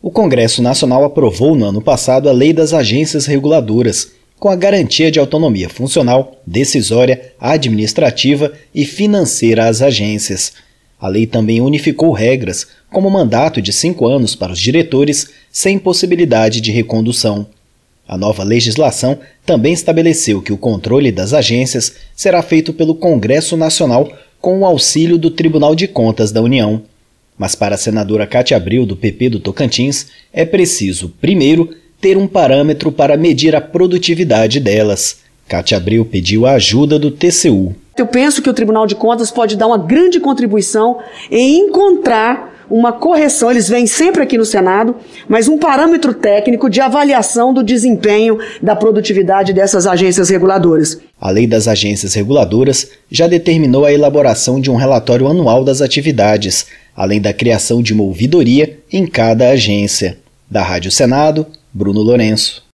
O Congresso Nacional aprovou no ano passado a Lei das Agências Reguladoras, com a garantia de autonomia funcional, decisória, administrativa e financeira às agências. A lei também unificou regras, como mandato de 5 anos para os diretores, sem possibilidade de recondução. A nova legislação também estabeleceu que o controle das agências será feito pelo Congresso Nacional com o auxílio do Tribunal de Contas da União. Mas para a senadora Cátia Abreu, do PP do Tocantins, é preciso, primeiro, ter um parâmetro para medir a produtividade delas. Cátia Abreu pediu a ajuda do TCU. Eu penso que o Tribunal de Contas pode dar uma grande contribuição em encontrar uma correção, eles vêm sempre aqui no Senado, mas um parâmetro técnico de avaliação do desempenho da produtividade dessas agências reguladoras. A Lei das Agências Reguladoras já determinou a elaboração de um relatório anual das atividades, além da criação de uma ouvidoria em cada agência. Da Rádio Senado, Bruno Lourenço.